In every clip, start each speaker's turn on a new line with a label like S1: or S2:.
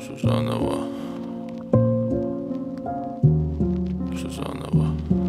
S1: Все заново. Все заново.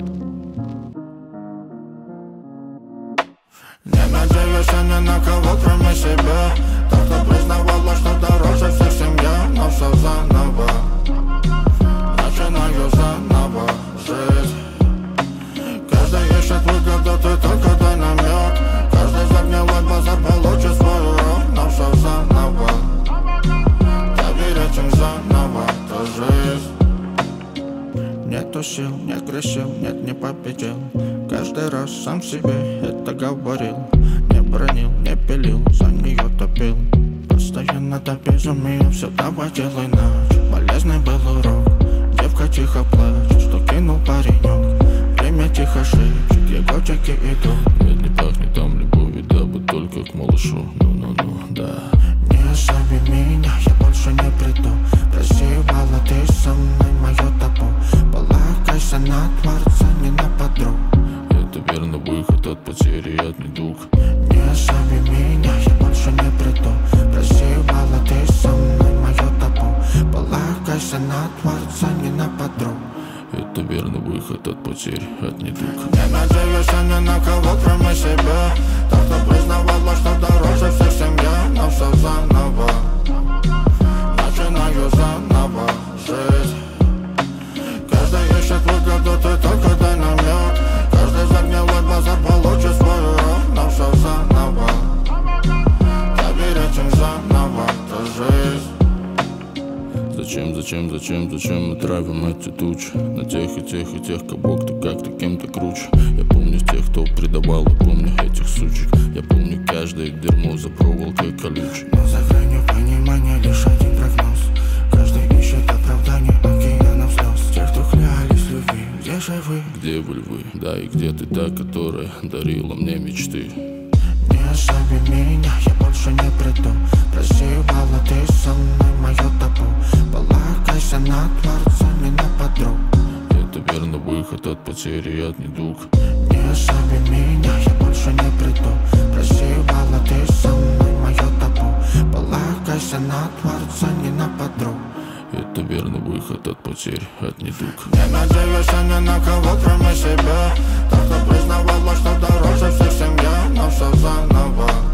S2: Не надеюсь я ни на кого, кроме себя. Так-то признавала, что дороже всех семья. Но все заново. Начинаю заново жить. Каждый ищет выгоду, ты только дай намек. Каждый загнилой базар получит свой урок. Но все заново. Доверять им заново, то жизнь. Нету сил, не грешил, нет, не победил. Каждый раз сам себе это говорил. Не бронил, не пилил, за нее топил. Постоянно до безумия, все давай делай ночь. Полезный был урок, девка тихо плачет, что кинул паренек. Время тихо шепчет, его чеки идут.
S1: Нет, не пахнет там любовью, да бы только к малышу. Ну-ну-ну, да.
S2: Не остави меня, я больше не приду. Прости, мало, ты со мной, мое табу. Полагайся на Творца, не на подруг.
S1: Это верно выход от потери, от недуг.
S2: Не остави меня, я больше не приду. Прости, мало, ты со мной, мое табу. Полагайся на Творца, не на подруг.
S1: Это верно выход от потерь, от недуг.
S2: Не надеюсь я ни на кого, кроме себя. Так-то признавала, что дороже всех семья. Но все заново. Начинаю заново жить. Каждый ищет выгоду, ты только дай намек. Каждый загнилой базар получит свой урок. Но все заново. Доверять им заново, то жизнь.
S1: Зачем мы травим эти тучи? На тех и тех, кого кто как-то кем-то круче. Я помню тех, кто предавал, и помню этих сучек. Я помню каждое дерьмо за проволокой колючей.
S2: Но за гранью понимания лишь один прогноз. Каждый ищет оправдание океанов слез. Те, кто клялись любви, где же вы?
S1: Где вы, львы? Да, и где ты та, которая дарила мне мечты?
S2: Не остави меня, я больше не приду. Прости, мало, ты со мной, мое табу. Полагайся на Творца, не на подруг.
S1: Это верно выход от потери, от недуг.
S2: Не остави меня, я больше не приду. Прости, мало, ты со мной, мое табу. Полагайся на Творца, не на подруг.
S1: Это верно выход от потерь, от недуг.
S2: Не надеюсь я ни на кого, кроме себя. Так-то признавала, что дороже всех семья. Но все заново.